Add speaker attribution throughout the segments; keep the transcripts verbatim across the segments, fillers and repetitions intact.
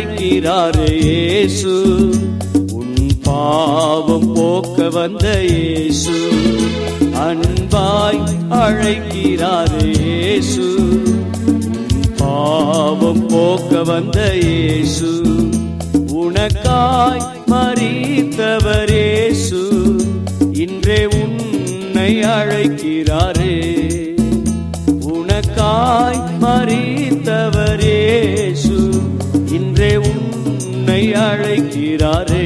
Speaker 1: அழைக்கிறாரே இயேசு, உன் பாவம் போக்க வந்த இயேசு. அன்பாய் அழைக்கிறாரே இயேசு, உன் பாவம் போக்க வந்த இயேசு. உனக்காய் மரித்தவர் இயேசு, இன்றே உன்னை அழைக்கிறாரே. உனக்காய் மரித்தவர் இயேசு, இன்றே உன்னை அழைக்கிறாரே.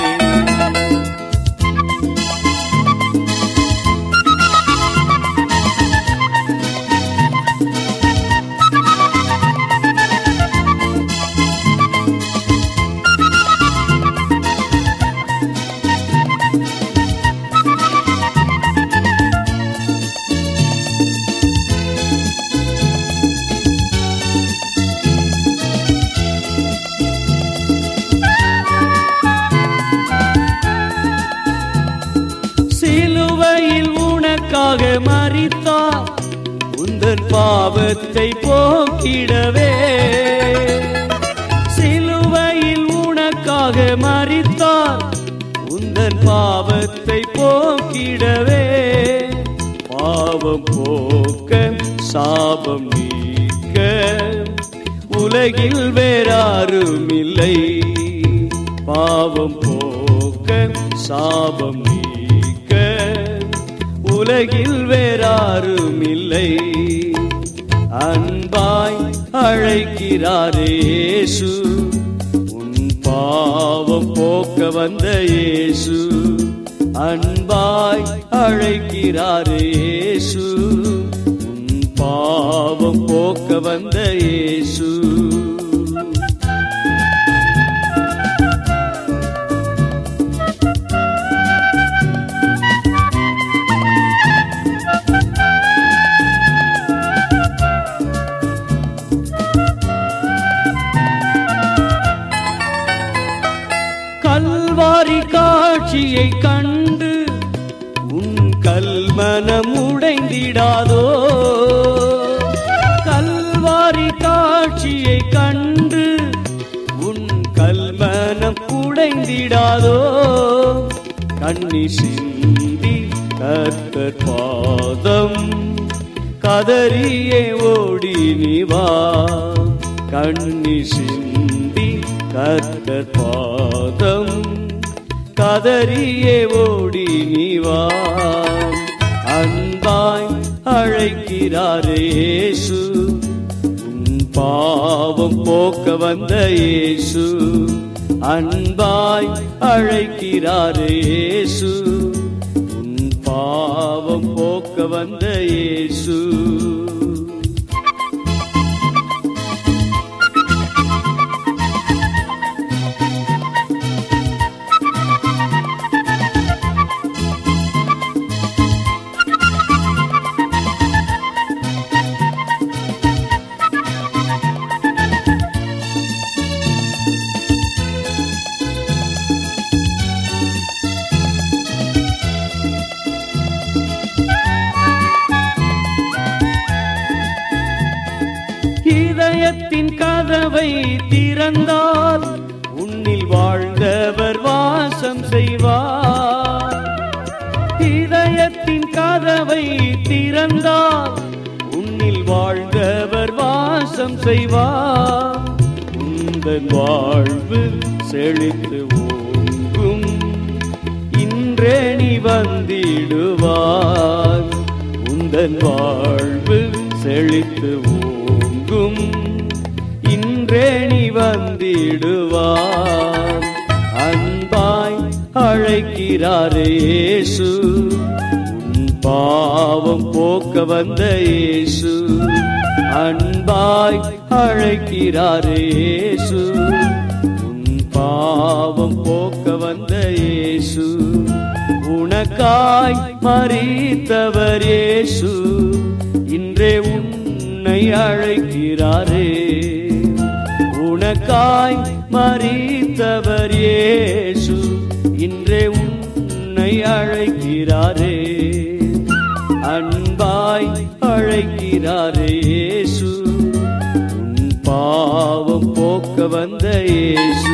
Speaker 1: மரித்தார் உந்தன் பாவத்தை போக்கிடவே. சிலுவையில் உனக்காக மரித்தார் உந்தன் பாவத்தை போக்கிடவே. பாவம் போக்க சாபம் நீக்க உலகில் வேறாரும் இல்லை. பாவம் போக்க சாபம் நீக்க உலகில் வேறாரும் இல்லை. அன்பாய் அழைக்கிறாரே இயேசு, உன் பாவம் போக்க வந்த இயேசு. அன்பாய் அழைக்கிறாரே இயேசு, உன் பாவம் போக்க வந்த இயேசு. கல்வாரி காட்சியை கண்டு உன் கல்மனம் உடைந்திடாதோ. கல்வாரி காட்சியை கண்டு உன் கல்மனம் உடைந்திடாதோ. கண்ணீர் சிந்தி கர்த்தர் பாதம் கதறியே ஓடி நீ வா. கண்ணீர் சிந்தி கர்த்தர் பாதம் கதறியே ஓடி நீ வா. அன்பாய் அழைக்கிறாரே இயேசு, உன் பாவம் போக்க வந்த இயேசு. அன்பாய் அழைக்கிறாரே இயேசு, உன் பாவம் போக்க வந்த இயேசு. இதயத்தின் கதவை திறந்தால் உன்னில் வாழ்ந்தவர் வாசம் செய்வார். இதயத்தின் கதவை திறந்தால் உன்னில் வாழ்ந்தவர் வாசம் செய்வார். உந்தன் வாழ்வு செழித்து ஓங்கும், இன்றே நீ வந்திடுவார். உந்தன் வாழ்வு செழித்து ஓங்கும், இன்றே நீ வந்திடுவார். அன்பாய் அழைக்கிறாரே இயேசு, உன் பாவம் போக்க வந்த இயேசு. அன்பாய் அழைக்கிறாரே இயேசு, உன் பாவம் போக்க வந்த இயேசு. உனக்காய் மரித்தவர் இயேசு, இன்றே உன்னை அழைக்கிறாரே. உனக்காய் மரித்தவர் இயேசு, இன்றே உன்னை அழைக்கிறாரே. அன்பாய் அழைக்கிறாரே இயேசு, உன் பாவம் போக்க வந்த இயேசு